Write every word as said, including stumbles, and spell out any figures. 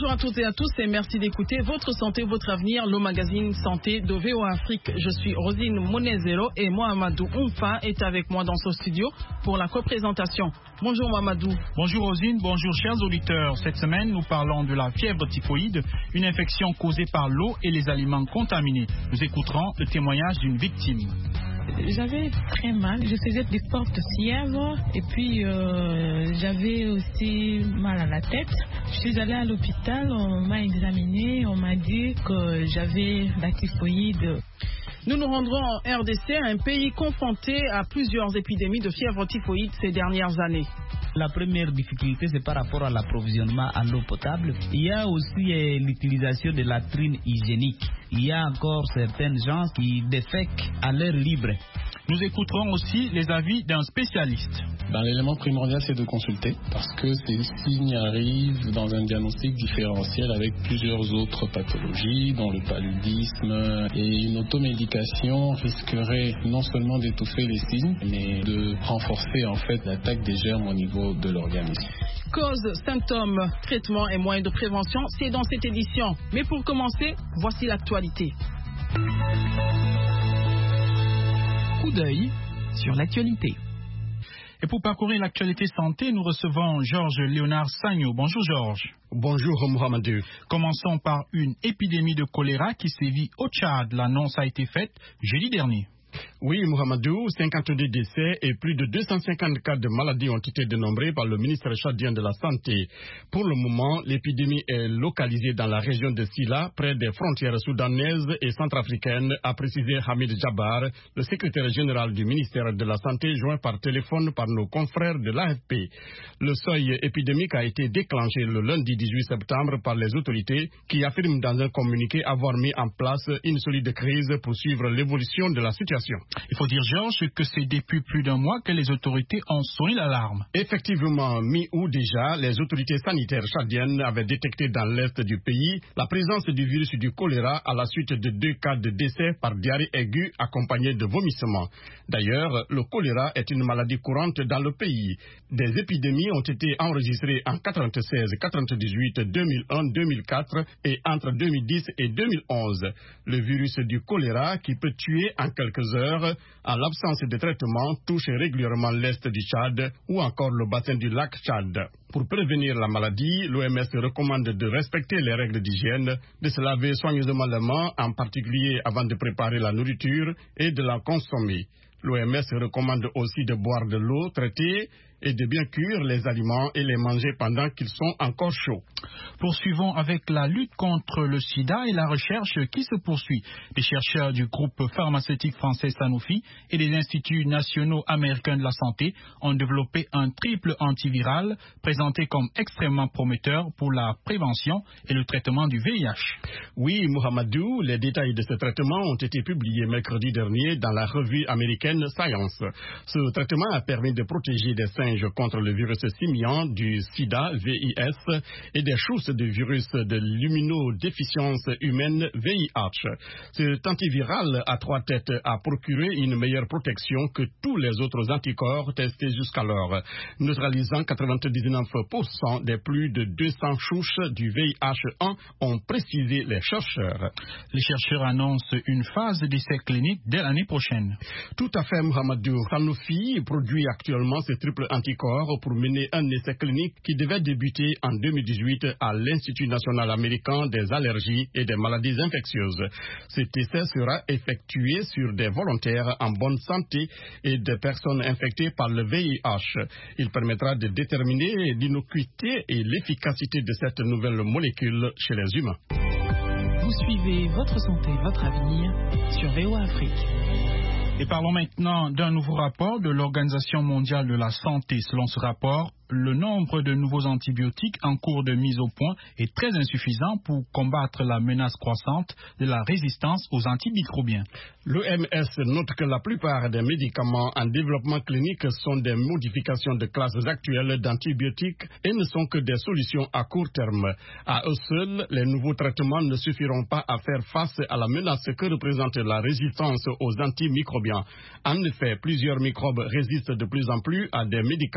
Bonjour à toutes et à tous et merci d'écouter Votre Santé, Votre Avenir, le magazine Santé de V O A Afrique. Je suis Rosine Monezero et Mohamedou Oumfa est avec moi dans ce studio pour la représentation. Bonjour Mohamedou. Bonjour Rosine, bonjour chers auditeurs. Cette semaine, nous parlons de la fièvre typhoïde, une infection causée par l'eau et les aliments contaminés. Nous écouterons le témoignage d'une victime. J'avais très mal, je faisais des fortes fièvres et puis euh, j'avais aussi mal à la tête. Je suis allée à l'hôpital, on m'a examiné, on m'a dit que j'avais la typhoïde. Nous nous rendrons en R D C, un pays confronté à plusieurs épidémies de fièvre typhoïde ces dernières années. La première difficulté, c'est par rapport à l'approvisionnement en eau potable. Il y a aussi euh, l'utilisation de la latrine hygiénique. Il y a encore certaines gens qui défèquent à l'air libre. Nous écouterons aussi les avis d'un spécialiste. Ben, l'élément primordial, c'est de consulter parce que ces signes arrivent dans un diagnostic différentiel avec plusieurs autres pathologies, dont le paludisme, et une automédication risquerait non seulement d'étouffer les signes, mais de renforcer en fait l'attaque des germes au niveau de l'organisme. Causes, symptômes, traitements et moyens de prévention, c'est dans cette édition. Mais pour commencer, voici l'actualité. Coup d'œil sur l'actualité. Et pour parcourir l'actualité santé, nous recevons Georges Léonard Sagno. Bonjour Georges. Bonjour Mohamedou. Commençons par une épidémie de choléra qui sévit au Tchad. L'annonce a été faite jeudi dernier. Oui, Mohamedou, cinquante-deux décès et plus de deux cent cinquante cas de maladies ont été dénombrés par le ministère tchadien de la Santé. Pour le moment, l'épidémie est localisée dans la région de Sila, près des frontières soudanaises et centrafricaines, a précisé Hamid Jabbar, le secrétaire général du ministère de la Santé, joint par téléphone par nos confrères de l'A F P. Le seuil épidémique a été déclenché le lundi dix-huit septembre par les autorités qui affirment dans un communiqué avoir mis en place une solide crise pour suivre l'évolution de la situation. Il faut dire, Georges, que c'est depuis plus d'un mois que les autorités ont sonné l'alarme. Effectivement, mi-août déjà, les autorités sanitaires tchadiennes avaient détecté dans l'est du pays la présence du virus du choléra à la suite de deux cas de décès par diarrhée aiguë accompagnée de vomissements. D'ailleurs, le choléra est une maladie courante dans le pays. Des épidémies ont été enregistrées en quatre-vingt-seize, quatre-vingt-dix-huit, deux mille un, deux mille quatre et entre deux mille dix et deux mille onze. Le virus du choléra, qui peut tuer en quelques heures, en l'absence de traitement, touche régulièrement l'est du Tchad ou encore le bassin du lac Tchad. Pour prévenir la maladie, l'O M S recommande de respecter les règles d'hygiène, de se laver soigneusement les mains, en particulier avant de préparer la nourriture et de la consommer. L'O M S recommande aussi de boire de l'eau traitée et de bien cuire les aliments et les manger pendant qu'ils sont encore chauds. Poursuivons avec la lutte contre le sida et la recherche qui se poursuit. Les chercheurs du groupe pharmaceutique français Sanofi et des instituts nationaux américains de la santé ont développé un triple antiviral présenté comme extrêmement prometteur pour la prévention et le traitement du V I H. Oui, Mohamedou, les détails de ce traitement ont été publiés mercredi dernier dans la revue américaine Science. Ce traitement a permis de protéger des singes contre le virus simian du sida, V I S, et des chousses du virus de l'immunodéficience humaine, V I H. Cet antiviral à trois têtes a procuré une meilleure protection que tous les autres anticorps testés jusqu'alors, neutralisant quatre-vingt-dix-neuf pour cent des plus de deux cents souches du V I H un, ont précisé les chercheurs. Les chercheurs annoncent une phase d'essai clinique dès l'année prochaine. Tout à fait, Mohamedou. Sanofi produit actuellement ce triple anticorps pour mener un essai clinique qui devait débuter en deux mille dix-huit à l'Institut national américain des allergies et des maladies infectieuses. Cet essai sera effectué sur des volontaires en bonne santé et des personnes infectées par le V I H. Il permettra de déterminer l'innocuité et l'efficacité de cette nouvelle molécule chez les humains. Vous suivez Votre Santé, Votre Avenir sur V O A Afrique. Et parlons maintenant d'un nouveau rapport de l'Organisation mondiale de la santé. Selon ce rapport, le nombre de nouveaux antibiotiques en cours de mise au point est très insuffisant pour combattre la menace croissante de la résistance aux antimicrobiens. L'O M S note que la plupart des médicaments en développement clinique sont des modifications de classes actuelles d'antibiotiques et ne sont que des solutions à court terme. À eux seuls, les nouveaux traitements ne suffiront pas à faire face à la menace que représente la résistance aux antimicrobiens. En effet, plusieurs microbes résistent de plus en plus à des médicaments